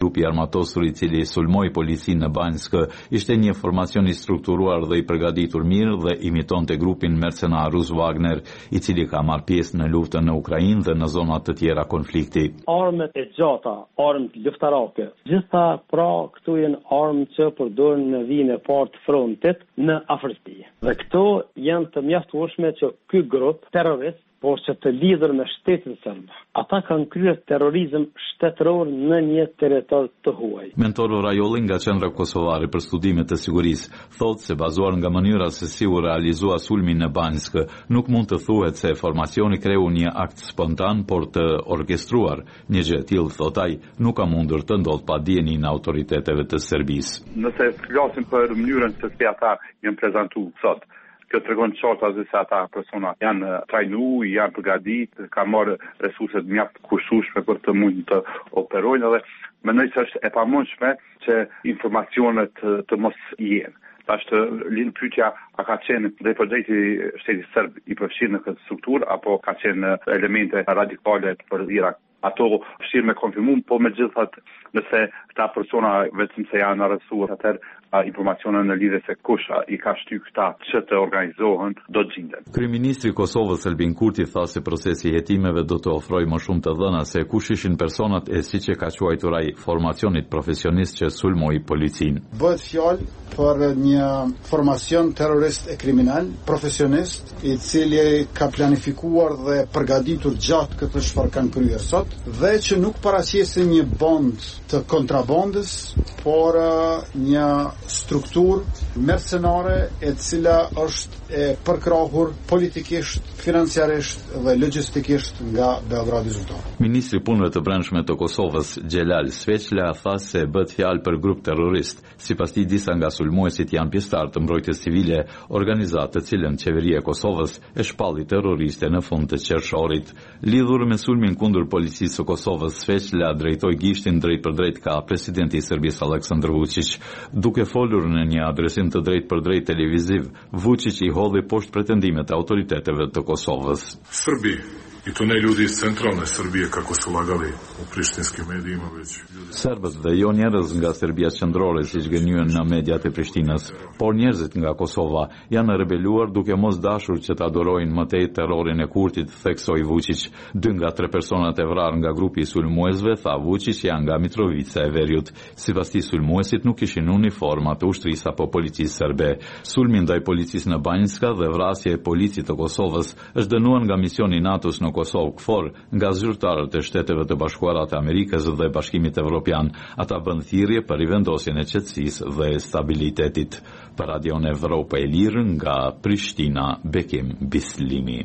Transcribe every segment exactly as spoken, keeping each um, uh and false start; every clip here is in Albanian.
grupi armatosur i cili sulmoi policinë në Banjsk ishte një formacion i strukturuar dhe i përgatitur mirë dhe imitonte grupin mercenar rus Wagner, i cili ka marrë pjesë në luftën në Ukrainë dhe në zona të tjera konflikti. Armët e gjata, armët luftarake, gjitha pra këtu janë armë që përdoren në vijën e parë të frontit në Afrikë. Dhe këto janë të mjaftueshme që ky grup terrorist, por që të lidhur me shtetin serb. Ata kanë kryer terrorizëm shtetëror në një territor të huaj. Mentor Rajolli nga Qendra Kosovare për Studime të Sigurisë thotë se bazuar nga mënyra se si u realizua sulmi në Banjsk, nuk mund të thuhet se formacioni kreu një akt spontan, por të orkestruar. Një gjë e tillë, thotë ai, nuk ka mundur të ndodhë pa dijenin e autoriteteve të Serbisë. Nëse flasim për mënyrën se si ata janë prezantuar sot, kjo tregon qartë se ata persona janë trajnu, janë përgatitur, kanë marrë resurset mjaft kushtueshme për të mund të operojnë, edhe mendoj se është e pamundshme që informacionet të, të mos jenë. Është lind pyetja, a ka qenë drejt për drejt shteti serb i përfshirë në këtë strukturë, apo ka qenë elemente radikale për Irak. Ato vështirë me konfirmum, po me gjithat nëse këta persona vetëm se janë arrestuar, atëherë informacione në lidhje se kush i ka shtyr këta që të organizohen do të gjenden. Kryeministri i Kosovës Albin Kurti tha se procesi i hetimeve do të ofrojë më shumë të dhëna se kush ishin personat e siç e ka quajtur ai formacionit profesionist që sulmoi policinë. Bëhet fjalë për një formacion terrorist e kriminal, profesionist, i cili ka planifikuar dhe përgatitur gjatë këtë çfarë kanë kryer sot, dhe që nuk paraqesin një bond të kontrabandës, por një strukturë mercenare e cila është e përkrahur politikisht, financiarisht dhe logjistikisht nga Beogradi zyrtar. Ministri i Punëve të Brendshme të Kosovës, Xhelal Sveçla, tha se bëhet fjalë për grup terrorist. Sipas tij, disa nga sulmuesit janë pjesëtar të mbrojtjes civile, organizatë të cilën qeveria e Kosovës e shpalli terroriste në fund të qershorit. Lidhur me sulmin kundër policisë së Kosovës, Sveçla drejtoi gishtin drejt për drejt ka presidenti i Serbisë Aleksandar Vučić. Duke folur në një adresim të drejt për drejt televiziv, Vučić i hodhi poshtë pretendimet e autoriteteve të Kosovës. Srbi i to ne ljudi iz centralne Srbije kako su lagali u prištinskim medijima, već ljudi... Serbët dhe jo njerëz nga Serbia qendrore siç gënyen në mediat e Prishtinës, por njerëzit nga Kosova janë rebeluar duke mos dashur që ta adorojnë më tej terrorin e Kurtit, theksoi Vučić. Dy nga tre personat e vrarë nga grupi i sulmuesve, tha Vučić, janë nga Mitrovica e Veriut. Sipas tij, sulmuesit nuk kishin uniforma të ushtrisë apo policisë serbe. Sulmi ndaj policisë në Banjska dhe vrasja e policit të Kosovës është dënuar nga misioni NATO-s në Kosovë KFOR nga zyrtarët e Shteteve të Bashkuara të Amerikës dhe Bashkimit Evropian. Ata bën thirrje për rivendosjen e qetësisë dhe stabilitetit. Për Radion Evropa e Lirë nga Prishtina, Bekim Bislimi.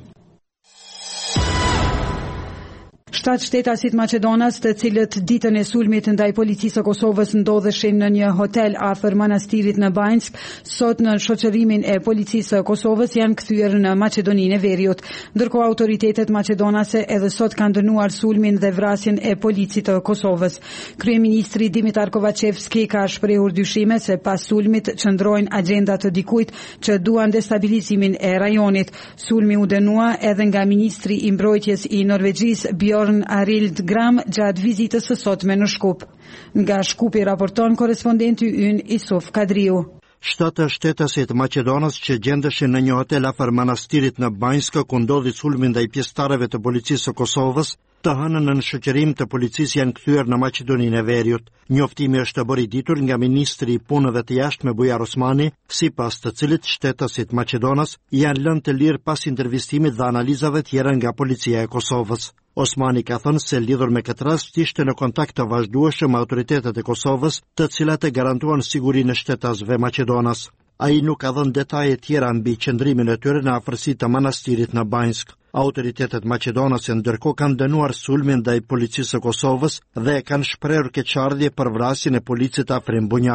Shtatë shtetasit Maqedonas, të cilët ditën e sulmit ndaj policisë së Kosovës ndodheshin në një hotel afër manastirit në Banjsk, sot në shoqërimin e policisë së Kosovës janë kthyer në Maqedoninë e Veriut. Ndërkohë autoritetet maqedonase edhe sot kanë dënuar sulmin dhe vrasjen e policisë të Kosovës. Kryeministri Dimitar Kovacevski ka shprehur dyshime se pas sulmit qëndrojnë agenda të dikujt që duan destabilizimin e rajonit. Sulmi u dënua edhe nga ministri i mbrojtjes i Norvegjisë Bjørn Arild Gram gjatë vizitës së sotme në Shkup. Nga Shkupi raporton korespondenti ynë Isuf Kadriu. Shtatë shtetasit Maqedonas që gjendeshin në një hotel afër manastirit në Banjsk ku ndodhi sulmi ndaj pjesëtarëve të policisë së Kosovës, të hënën në shoqërim të policisë janë kthyer në Maqedoninë e Veriut. Njoftimi është bërë i ditur nga ministri i punëve të jashtme Bujar Osmani, sipas të cilit shtetasit Maqedonas janë lënë të lirë pas intervistimit dhe analizave tjera nga policia e Kosovës. Osmani ka thënë se lidhur me këtë rast ishte në kontakt të vazhdueshëm me autoritetet e Kosovës, të cilat e garantuan sigurinë e shtetasëve maqedonas. Ai nuk ka dhënë detaje tjera mbi qëndrimin e tyre në afërsi të manastirit në Banjsk. Autoritetet maqedonase ndërkohë kanë dënuar sulmin ndaj policisë së Kosovës dhe kanë shprehur keqardhje për vrasjen e policit Afrim Bunjaku.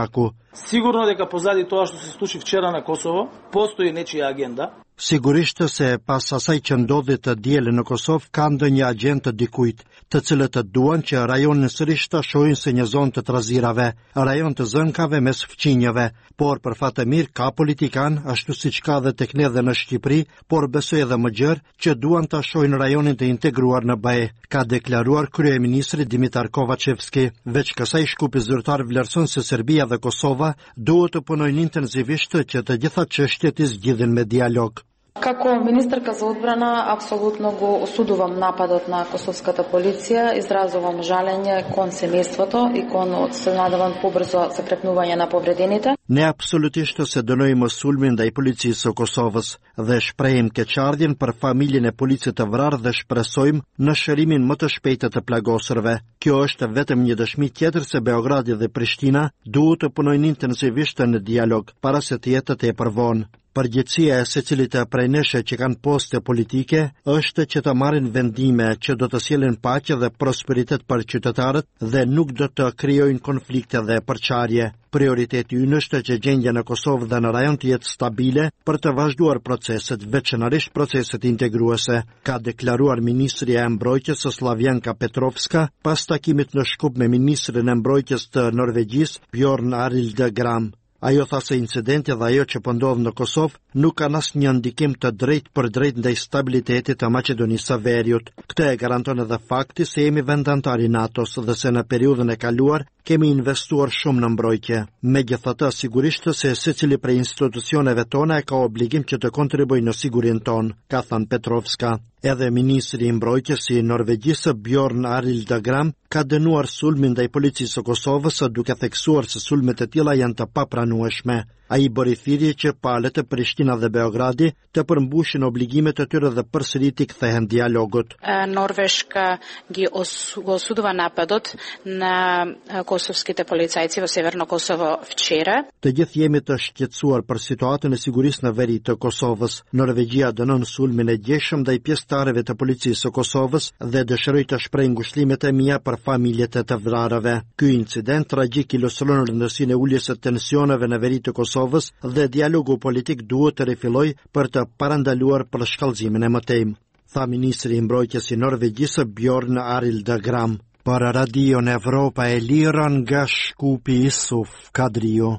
Sigurno дека позади тоа што се случи вчера на Косово, постои нечија агенда. Sigurisht se pas asaj që ndodhi të diele në Kosovë ka ndonjë agjent të dikujt, të cilët të duan që rajonin sërish të shohin si një zonë të trazirave, rajon të zënkave mes fqinjeve, por për fat të mirë ka politikan, ashtu siç ka dhe tek ne dhe në Shqipëri, por besoj edhe më gjerë që duan të shohin rajonin të integruar në B E, ka deklaruar kryeministri Dimitar Kovacevski. Veç kësaj shkupi zyrtar vlerëson se Serbia dhe Kosova duhet të punojnë intenzivisht që të gjitha çështjet i zgjidhen me dialog. Како министерка за одбрана, апсолутно го осудувам нападот на косовската полиција, изразувам жалење кон семејството и кон се надевам побрзо закрепнување на повредените. Ne absolutisht se dënojmë sulmin ndaj policisë së Kosovës dhe shprehim keqardhjen për familjen e policit të vrarë dhe shpresojmë në shërimin më të shpejtë të plagosurve. Kjo është vetëm një dëshmi tjetër se Beogradi dhe Prishtina duhet të punojnë intensivisht në dialog para se të jetë tepër vonë. Përgjegjësia e secilit prej nesh që kanë poste politike është që të marrin vendime që do të sjellin paqe dhe prosperitet për qytetarët dhe nuk do të krijojnë konflikte dhe përçarje. Prioriteti ynë është që gjendja në Kosovë dhe në rajon të jetë stabile për të vazhduar proceset, veçanërisht proceset integruese, ka deklaruar ministri e mbrojtjes Slavjanka Petrovska pas takimit në Shkup me ministrin e mbrojtjes të Norvegjisë Bjorn Arild Gram. Ajo tha se incidenti dhe ajo që po ndodh në Kosovë nuk ka asnjë ndikim të drejtë për drejtë ndaj stabilitetit të Maqedonisë së Veriut. Këtë e garanton edhe fakti se jemi vend antar i NATO-s dhe se në periudhën e kaluar kemi investuar shumë në mbrojtje. Megjithatë, sigurisht se secili prej institucioneve tona ka obligim që të kontribuojë në sigurinë tonë, ka thënë Petrovska. Edhe ministri i mbrojtjes i Norvegjisë Bjorn Arild Gram ka dënuar sulmin ndaj policisë së Kosovës duke theksuar se sulmet e tilla janë të papranueshme. Ai bëri thirrje që palët e Prishtina dhe Beogradi të përmbushin obligimet e tyre dhe përsëri të kthehen dialogut. Norveshka ги осудува нападот на косовските полицајци во Северно Косово вчера. Të gjithë jemi të shqetësuar për situatën e sigurisë në veri të Kosovës. Norvegjia dënon sulmin e gjeshëm ndaj pjesëtarëve të policisë së Kosovës dhe dëshiroj të shpreh ngushëllimet e mia për familjet e të vrarëve. Ky incident tragjik ilustron rëndësinë e uljes së tensioneve në veri të Kosovës dhe dialogu politik duhet të rifillojë për të parandaluar përshkallëzimin e mëtejmë, tha ministri i mbrojtjes i Norvegjisë Bjorn Arild Gram. Për Radion Evropa e Lira nga Shkupi Isuf Kadrio.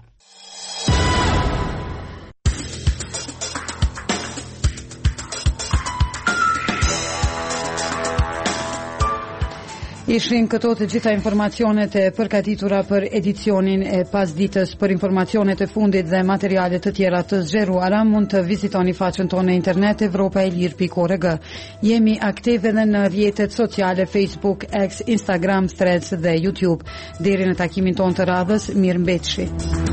Ishin këto të gjitha informacionet e përgatitura për edicionin e pasdites. Për informacionet e fundit dhe materialet të tjera të zgjeruara mund të vizitoni faqen tonë në internet evropaelir pikë org. Jemi aktiv edhe në rrjetet sociale Facebook, X, Instagram, Threads dhe YouTube. Deri në takimin tonë të radhës, mirëmbëjtje.